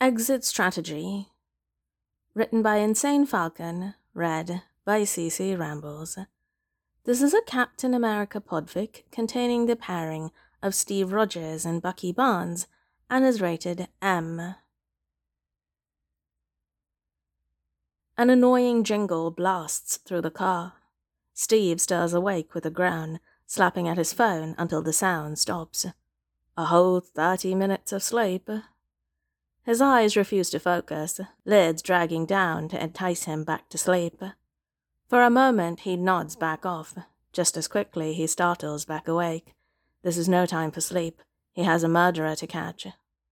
Exit Strategy. Written by Insane Falcon, read by CC Rambles. This is a Captain America podfic containing the pairing of Steve Rogers and Bucky Barnes and is rated M. An annoying jingle blasts through the car. Steve stirs awake with a groan, slapping at his phone until the sound stops. A whole 30 minutes of sleep. His eyes refuse to focus, lids dragging down to entice him back to sleep. For a moment he nods back off. Just as quickly he startles back awake. This is no time for sleep. He has a murderer to catch.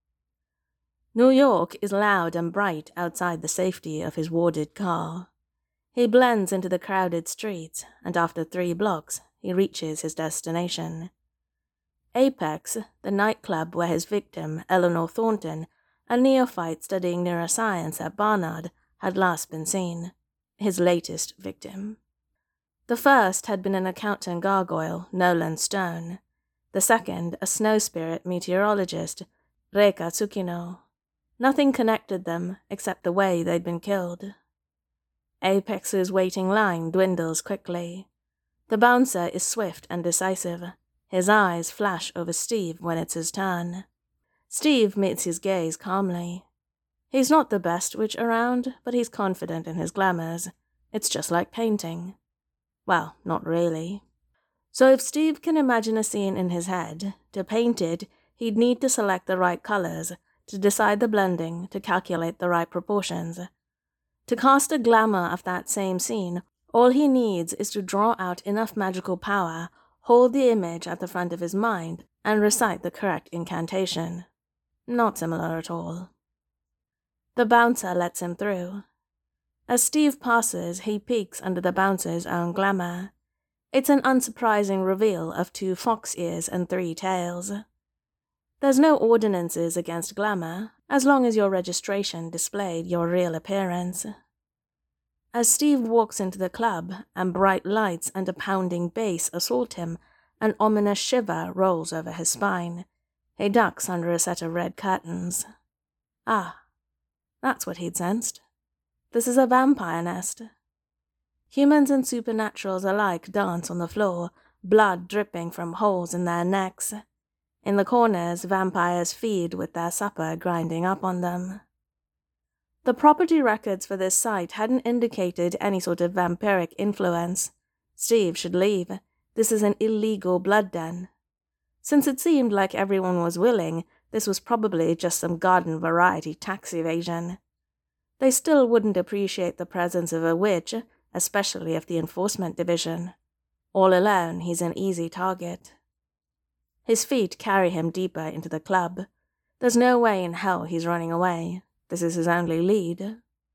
New York is loud and bright outside the safety of his warded car. He blends into the crowded streets, and after 3 blocks, he reaches his destination. Apex, the nightclub where his victim, Eleanor Thornton, a neophyte studying neuroscience at Barnard, had last been seen. His latest victim. The first had been an accountant gargoyle, Nolan Stone. The second, a snow spirit meteorologist, Reika Tsukino. Nothing connected them except the way they'd been killed. Apex's waiting line dwindles quickly. The bouncer is swift and decisive. His eyes flash over Steve when it's his turn. Steve meets his gaze calmly. He's not the best witch around, but he's confident in his glamours. It's just like painting. Well, not really. So if Steve can imagine a scene in his head, to paint it, he'd need to select the right colors, to decide the blending, to calculate the right proportions. To cast a glamour of that same scene, all he needs is to draw out enough magical power, hold the image at the front of his mind, and recite the correct incantation. Not similar at all. The bouncer lets him through. As Steve passes, he peeks under the bouncer's own glamour. It's an unsurprising reveal of 2 fox ears and 3 tails. There's no ordinances against glamour, as long as your registration displayed your real appearance. As Steve walks into the club, and bright lights and a pounding bass assault him, an ominous shiver rolls over his spine. He ducks under a set of red curtains. Ah, that's what he'd sensed. This is a vampire nest. Humans and supernaturals alike dance on the floor, blood dripping from holes in their necks. In the corners, vampires feed with their supper grinding up on them. The property records for this site hadn't indicated any sort of vampiric influence. Steve should leave. This is an illegal blood den. Since it seemed like everyone was willing, this was probably just some garden variety tax evasion. They still wouldn't appreciate the presence of a witch, especially of the enforcement division. All alone, he's an easy target. His feet carry him deeper into the club. There's no way in hell he's running away. This is his only lead.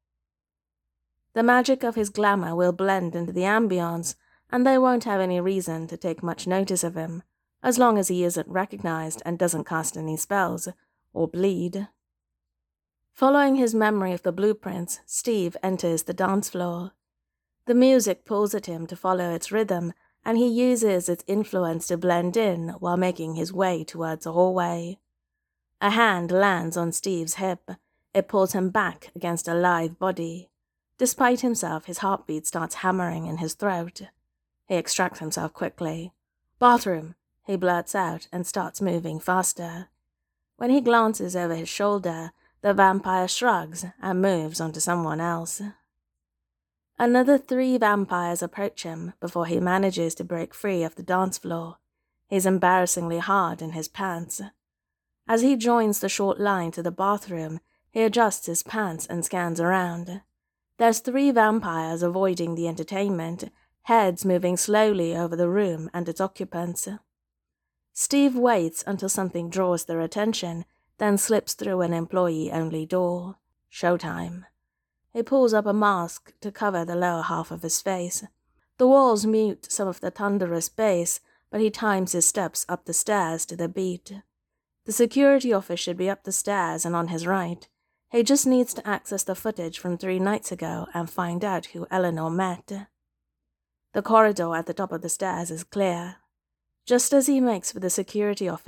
The magic of his glamour will blend into the ambience, and they won't have any reason to take much notice of him, as long as he isn't recognized and doesn't cast any spells, or bleed. Following his memory of the blueprints, Steve enters the dance floor. The music pulls at him to follow its rhythm, and he uses its influence to blend in while making his way towards a hallway. A hand lands on Steve's hip. It pulls him back against a live body. Despite himself, his heartbeat starts hammering in his throat. He extracts himself quickly. "Bathroom," he blurts out and starts moving faster. When he glances over his shoulder, the vampire shrugs and moves onto someone else. Another 3 vampires approach him before he manages to break free of the dance floor. He's embarrassingly hard in his pants. As he joins the short line to the bathroom, he adjusts his pants and scans around. There's 3 vampires avoiding the entertainment, heads moving slowly over the room and its occupants. Steve waits until something draws their attention, then slips through an employee-only door. Showtime. He pulls up a mask to cover the lower half of his face. The walls mute some of the thunderous bass, but he times his steps up the stairs to the beat. The security office should be up the stairs and on his right. He just needs to access the footage from 3 nights ago and find out who Eleanor met. The corridor at the top of the stairs is clear. Just as he makes for the security office,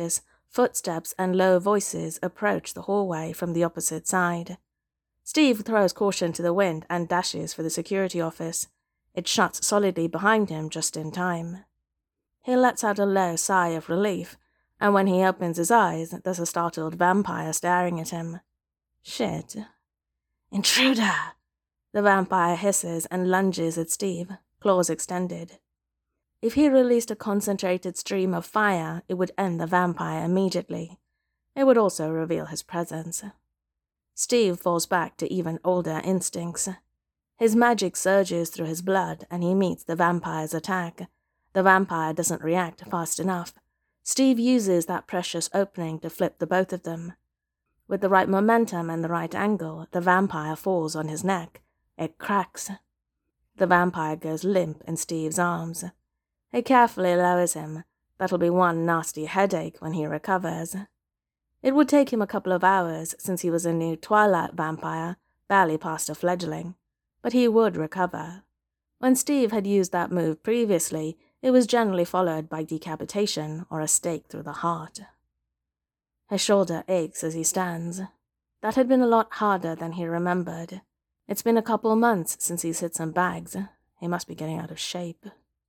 footsteps and low voices approach the hallway from the opposite side. Steve throws caution to the wind and dashes for the security office. It shuts solidly behind him just in time. He lets out a low sigh of relief, and when he opens his eyes, there's a startled vampire staring at him. Shit. Intruder! The vampire hisses and lunges at Steve, claws extended. If he released a concentrated stream of fire, it would end the vampire immediately. It would also reveal his presence. Steve falls back to even older instincts. His magic surges through his blood, and he meets the vampire's attack. The vampire doesn't react fast enough. Steve uses that precious opening to flip the both of them. With the right momentum and the right angle, the vampire falls on his neck. It cracks. The vampire goes limp in Steve's arms. He carefully lowers him. That'll be one nasty headache when he recovers. It would take him a couple of hours since he was a new Twilight vampire, barely past a fledgling. But he would recover. When Steve had used that move previously, it was generally followed by decapitation or a stake through the heart. His shoulder aches as he stands. That had been a lot harder than he remembered. It's been a couple months since he's hit some bags. He must be getting out of shape.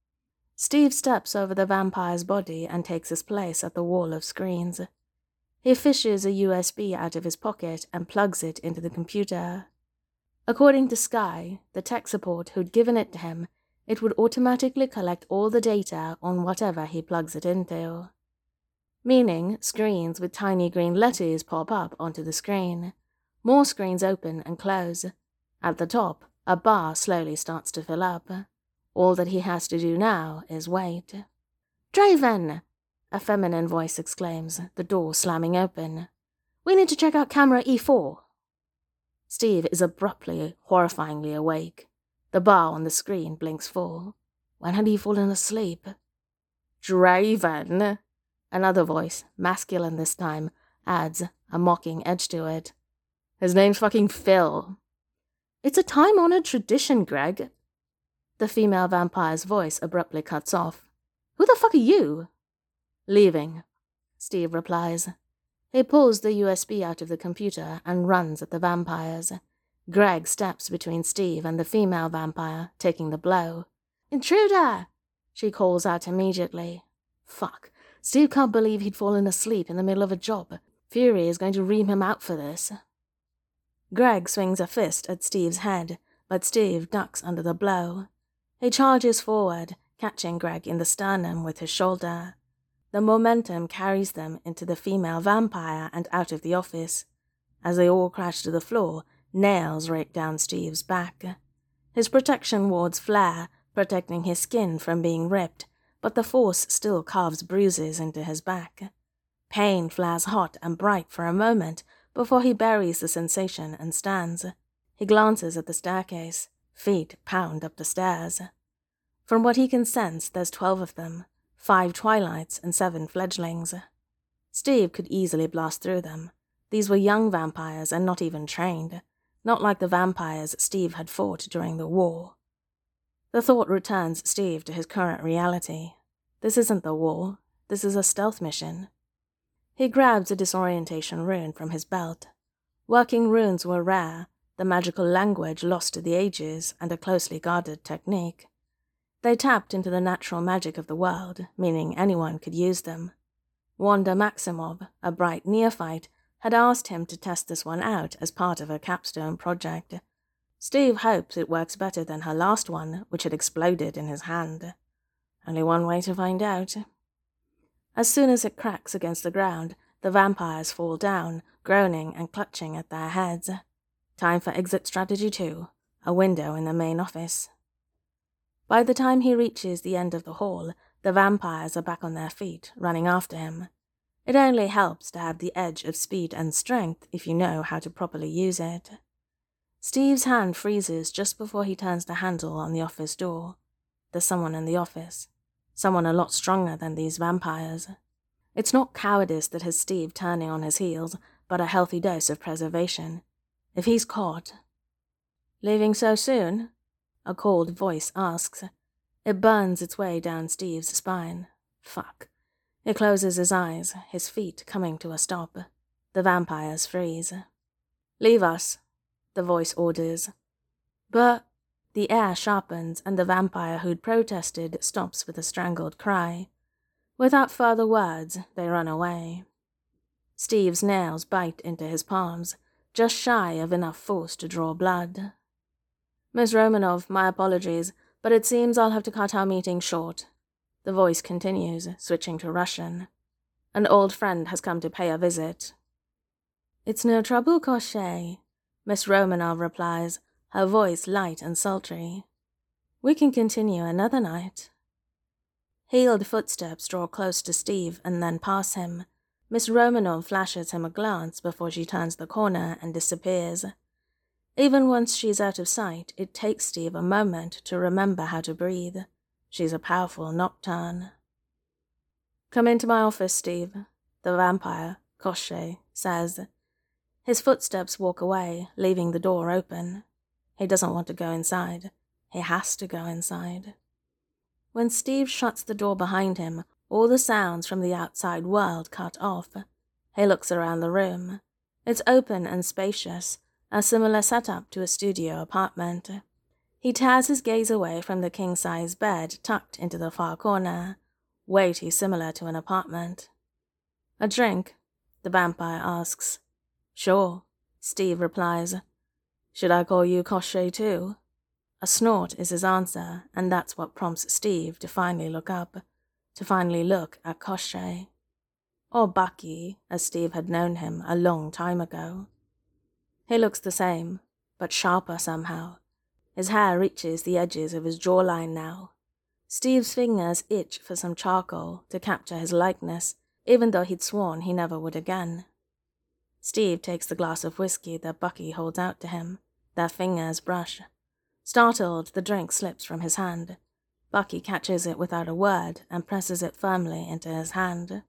Steve steps over the vampire's body and takes his place at the wall of screens. He fishes a USB out of his pocket and plugs it into the computer. According to Sky, the tech support who'd given it to him, it would automatically collect all the data on whatever he plugs it into. Meaning, screens with tiny green letters pop up onto the screen. More screens open and close. At the top, a bar slowly starts to fill up. All that he has to do now is wait. "Draven!" a feminine voice exclaims, the door slamming open. "We need to check out camera E4. Steve is abruptly, horrifyingly awake. The bar on the screen blinks full. When had he fallen asleep? "Draven!" Another voice, masculine this time, adds, a mocking edge to it. "His name's fucking Phil." "It's a time-honored tradition, Greg." The female vampire's voice abruptly cuts off. "Who the fuck are you?" "Leaving," Steve replies. He pulls the USB out of the computer and runs at the vampires. Greg steps between Steve and the female vampire, taking the blow. "Intruder!" she calls out immediately. Fuck. Steve can't believe he'd fallen asleep in the middle of a job. Fury is going to ream him out for this. Greg swings a fist at Steve's head, but Steve ducks under the blow. He charges forward, catching Greg in the sternum with his shoulder. The momentum carries them into the female vampire and out of the office. As they all crash to the floor, nails rake down Steve's back. His protection wards flare, protecting his skin from being ripped, but the force still carves bruises into his back. Pain flares hot and bright for a moment before he buries the sensation and stands. He glances at the staircase. Feet pound up the stairs. From what he can sense, there's 12 of them, 5 Twilights and 7 fledglings. Steve could easily blast through them. These were young vampires and not even trained, not like the vampires Steve had fought during the war. The thought returns Steve to his current reality. This isn't the war. This is a stealth mission. He grabs a disorientation rune from his belt. Working runes were rare, the magical language lost to the ages, and a closely guarded technique. They tapped into the natural magic of the world, meaning anyone could use them. Wanda Maximov, a bright neophyte, had asked him to test this one out as part of her capstone project. Steve hopes it works better than her last one, which had exploded in his hand. Only one way to find out. As soon as it cracks against the ground, the vampires fall down, groaning and clutching at their heads. Time for exit strategy 2, a window in the main office. By the time he reaches the end of the hall, the vampires are back on their feet, running after him. It only helps to have the edge of speed and strength if you know how to properly use it. Steve's hand freezes just before he turns the handle on the office door. There's someone in the office. Someone a lot stronger than these vampires. It's not cowardice that has Steve turning on his heels, but a healthy dose of preservation. If he's caught... "Leaving so soon?" a cold voice asks. It burns its way down Steve's spine. Fuck. He closes his eyes, his feet coming to a stop. The vampires freeze. "Leave us," the voice orders. But the air sharpens and the vampire who'd protested stops with a strangled cry. Without further words, they run away. Steve's nails bite into his palms, just shy of enough force to draw blood. "Miss Romanov, my apologies, but it seems I'll have to cut our meeting short." The voice continues, switching to Russian. "An old friend has come to pay a visit." "It's no trouble, Koshchei," Miss Romanov replies, her voice light and sultry. "We can continue another night." Heeled footsteps draw close to Steve and then pass him. Miss Romanov flashes him a glance before she turns the corner and disappears. Even once she's out of sight, it takes Steve a moment to remember how to breathe. She's a powerful nocturne. "Come into my office, Steve," the vampire, Koshchei, says. His footsteps walk away, leaving the door open. He doesn't want to go inside. He has to go inside. When Steve shuts the door behind him, all the sounds from the outside world cut off. He looks around the room. It's open and spacious, a similar setup to a studio apartment. He tears his gaze away from the king-size bed tucked into the far corner, way too similar to an apartment. "A drink?" the vampire asks. "Sure," Steve replies. "Should I call you Koshchei too?" A snort is his answer, and that's what prompts Steve to finally look up, to finally look at Koshchei. Or Bucky, as Steve had known him a long time ago. He looks the same, but sharper somehow. His hair reaches the edges of his jawline now. Steve's fingers itch for some charcoal to capture his likeness, even though he'd sworn he never would again. Steve takes the glass of whiskey that Bucky holds out to him. Their fingers brush. Startled, the drink slips from his hand. Bucky catches it without a word and presses it firmly into his hand.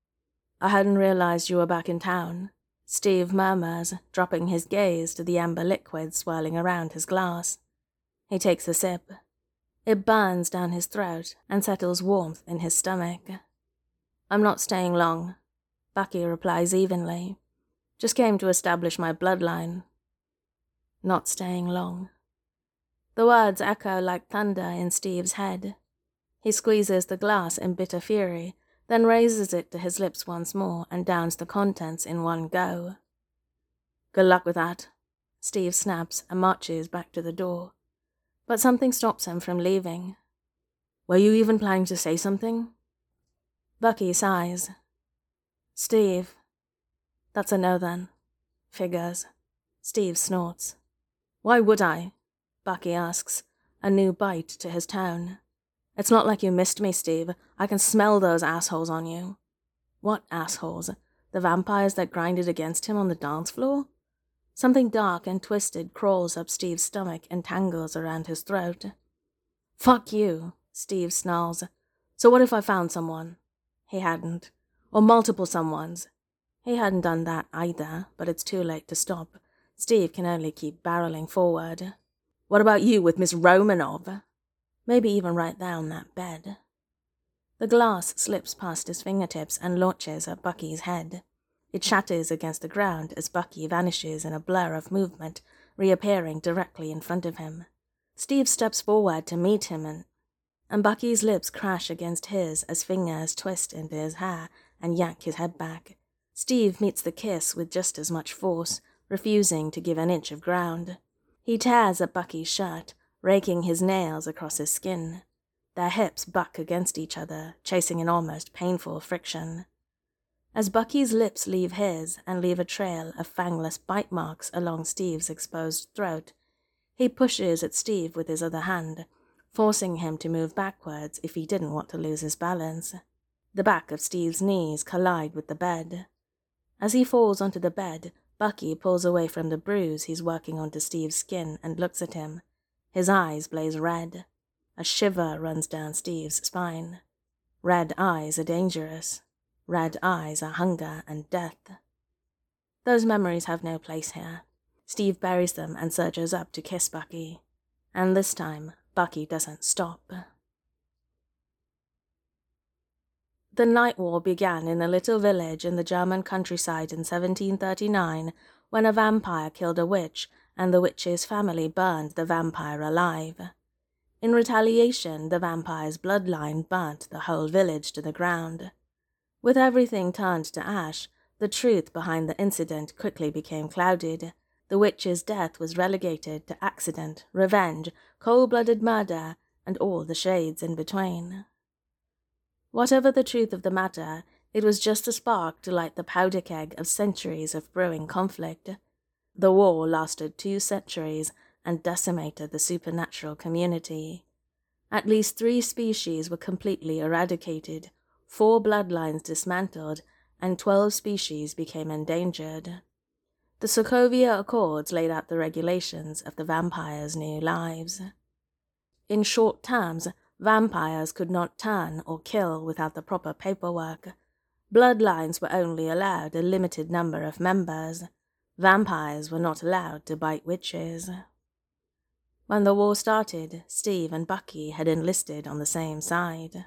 "I hadn't realized you were back in town," Steve murmurs, dropping his gaze to the amber liquid swirling around his glass. He takes a sip. It burns down his throat and settles warmth in his stomach. "I'm not staying long," Bucky replies evenly. "Just came to establish my bloodline." Not staying long. The words echo like thunder in Steve's head. He squeezes the glass in bitter fury, then raises it to his lips once more and downs the contents in one go. "Good luck with that," Steve snaps and marches back to the door. But something stops him from leaving. "Were you even planning to say something?" Bucky sighs. "Steve." "That's a no then." Figures. Steve snorts. "Why would I?" Bucky asks, a new bite to his tone. "It's not like you missed me, Steve. I can smell those assholes on you." "What assholes? The vampires that grinded against him on the dance floor?" Something dark and twisted crawls up Steve's stomach and tangles around his throat. "Fuck you," Steve snarls. "So what if I found someone?" He hadn't. Or multiple someones. He hadn't done that either, but it's too late to stop. Steve can only keep barreling forward. "What about you with Miss Romanov?" Maybe even right there on that bed. The glass slips past his fingertips and launches at Bucky's head. It shatters against the ground as Bucky vanishes in a blur of movement, reappearing directly in front of him. Steve steps forward to meet him and Bucky's lips crash against his as fingers twist into his hair and yank his head back. Steve meets the kiss with just as much force, refusing to give an inch of ground. He tears at Bucky's shirt, raking his nails across his skin. Their hips buck against each other, chasing an almost painful friction. As Bucky's lips leave his and leave a trail of fangless bite marks along Steve's exposed throat, he pushes at Steve with his other hand, forcing him to move backwards if he didn't want to lose his balance. The back of Steve's knees collide with the bed. As he falls onto the bed, Bucky pulls away from the bruise he's working onto Steve's skin and looks at him. His eyes blaze red. A shiver runs down Steve's spine. Red eyes are dangerous. Red eyes are hunger and death. Those memories have no place here. Steve buries them and surges up to kiss Bucky. And this time, Bucky doesn't stop. The Night War began in a little village in the German countryside in 1739 when a vampire killed a witch and the witch's family burned the vampire alive. In retaliation, the vampire's bloodline burnt the whole village to the ground. With everything turned to ash, the truth behind the incident quickly became clouded. The witch's death was relegated to accident, revenge, cold-blooded murder, and all the shades in between. Whatever the truth of the matter, it was just a spark to light the powder keg of centuries of brewing conflict. The war lasted 2 centuries and decimated the supernatural community. At least 3 species were completely eradicated, 4 bloodlines dismantled, and 12 species became endangered. The Sokovia Accords laid out the regulations of the vampires' new lives. In short terms, vampires could not turn or kill without the proper paperwork. Bloodlines were only allowed a limited number of members. Vampires were not allowed to bite witches. When the war started, Steve and Bucky had enlisted on the same side.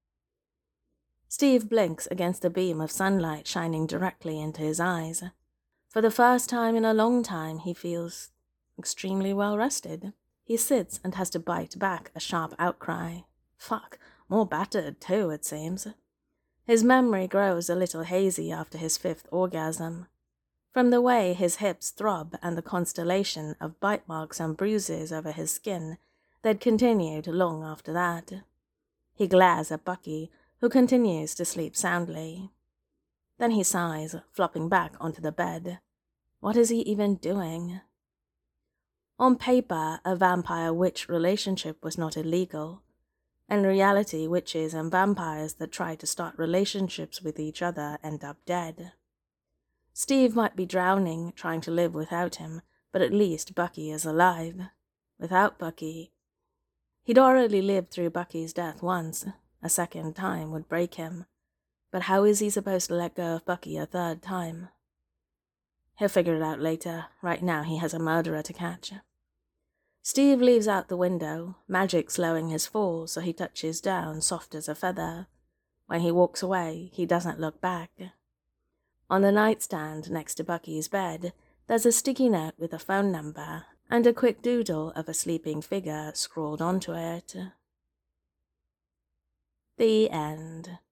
Steve blinks against a beam of sunlight shining directly into his eyes. For the first time in a long time, he feels extremely well rested. He sits and has to bite back a sharp outcry. Fuck, more battered too, it seems. His memory grows a little hazy after his 5th orgasm. From the way his hips throb and the constellation of bite marks and bruises over his skin, they'd continued long after that. He glares at Bucky, who continues to sleep soundly. Then he sighs, flopping back onto the bed. What is he even doing? On paper, a vampire-witch relationship was not illegal. In reality, witches and vampires that try to start relationships with each other end up dead. Steve might be drowning, trying to live without him, but at least Bucky is alive. Without Bucky... He'd already lived through Bucky's death once. A second time would break him. But how is he supposed to let go of Bucky a 3rd time? He'll figure it out later. Right now he has a murderer to catch. Steve leaves out the window, magic slowing his fall so he touches down soft as a feather. When he walks away, he doesn't look back. On the nightstand next to Bucky's bed, there's a sticky note with a phone number and a quick doodle of a sleeping figure scrawled onto it. The end.